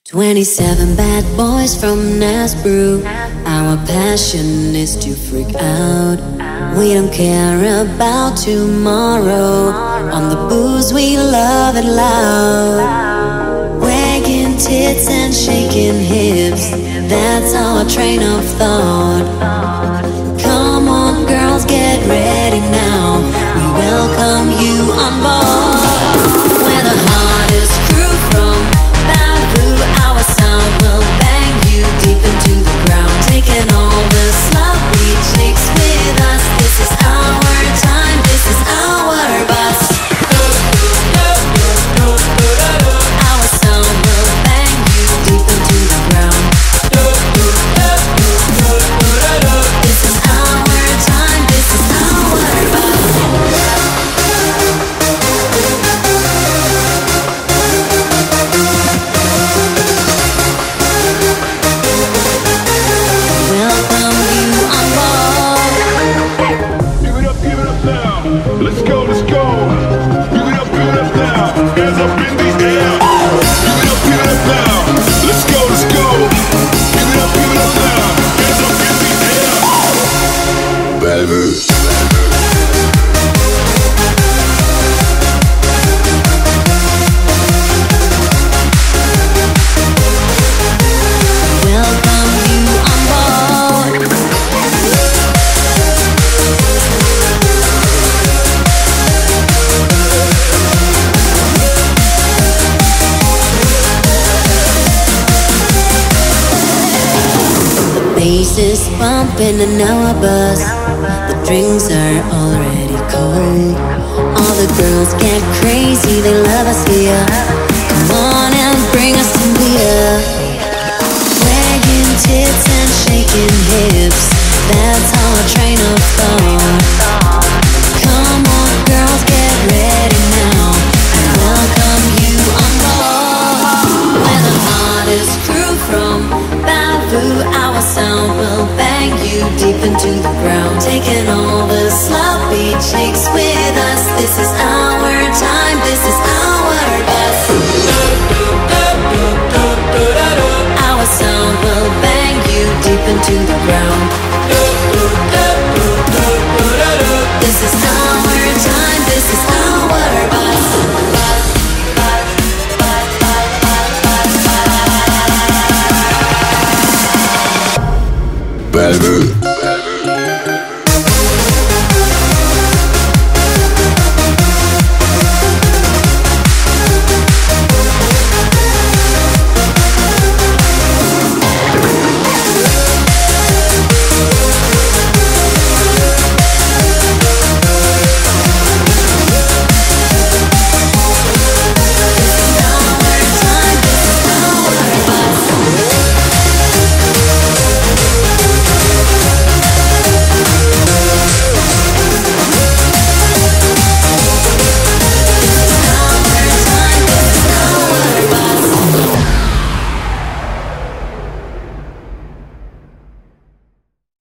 27 bad boys from Nasbrew. Our passion is to freak out. We don't care about tomorrow. On the booze we love it loud. Wagging tits and shaking hips, that's our train of thought. Come on girls, get ready now. We welcome you on board. We're the hardest crew from Bamboo. Our sound will bang you deep into the ground, taking all the sloppy chicks with us. This is our time, this is our bus. Our sound will bang you deep into the ground. This is our time, this is our bus. Welcome you on board. Give it up now. Let's go, let's go. Give it up now. Hands up in the air. Give it up now. Let's go, let's go. Give it up now. Hands up in the air. Bellevue. Welcome you on board. The bass is bumping in our bus. The drinks are already cold. All the girls get crazy, they love us here. Come on and bring us some beer. Wagging tits and shaking hips, that's our train of thought. Come on girls, get ready now. I welcome you on board. We're the hardest crew from Bamboo. Our sound will bang you deep into the ground, taking all the sloppy chicks with us. This is our time, this is our bus. Our sound will bang you deep into the ground. This is our time, this is our bus. Bellevue.